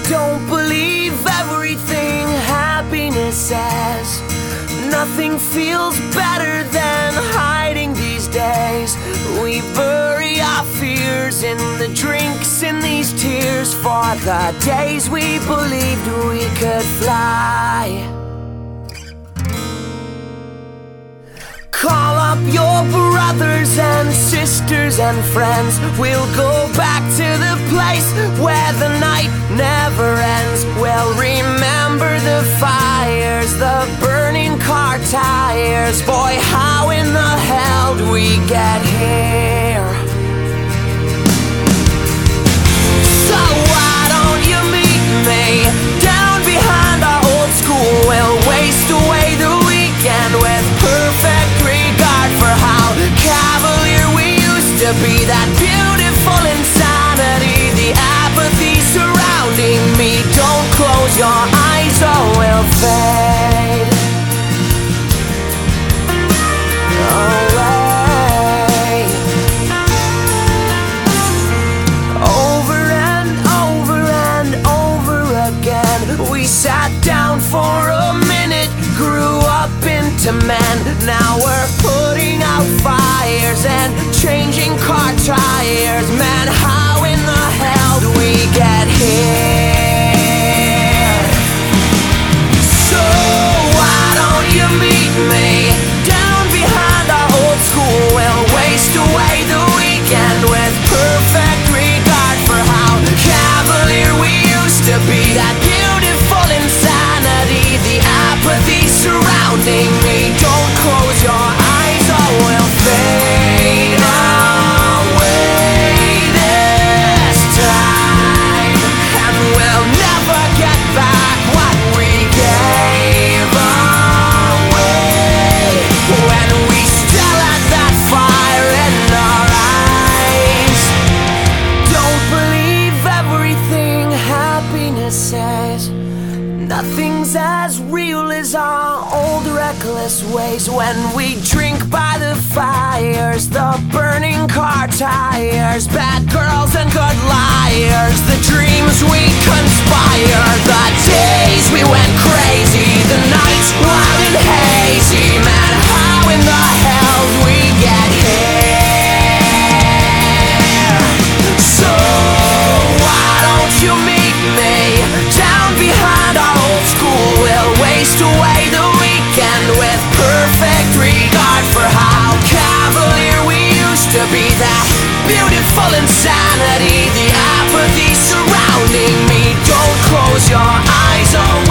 Don't believe everything happiness says. Nothing feels better than hiding these days. We bury our fears in the drinks, in these tears, for the days we believed we could fly. Call up your brothers and sisters and friends. We'll go back to the place where the night never ends. We'll remember the fires, the burning car tires. Boy, how in the hell did we get here? So why don't you meet me down behind our old school? We'll waste away the weekend with perfect regard for how cavalier we used to be. That beautiful insanity, the apathy surrounding me. Don't close your eyes or we'll fade away. Over and over and over again, we sat down for a minute, grew up into men. Now we're putting out fires and changing car tires. Man, how in the hell do we get here? So why don't you meet me down behind our old school? We'll waste away the weekend with perfect regard for how cavalier we used to be. That beautiful insanity, the apathy surrounding me. Don't close your eyes or we'll fade away this time. And we'll never get back what we gave away when we still had that fire in our eyes. Don't believe everything happiness says. Nothing's as real as our old reckless ways. When we drink by the fires, the burning car tires, bad girls and good liars, the dreams we conspire, the days we went crazy, the nights wild and hazy. Man, how in the hell did we get here? So why don't you meet me down behind our old school? We'll waste away the weekend with perfect regard for how cavalier we used to be. That beautiful insanity, the apathy surrounding me. Don't close your eyes or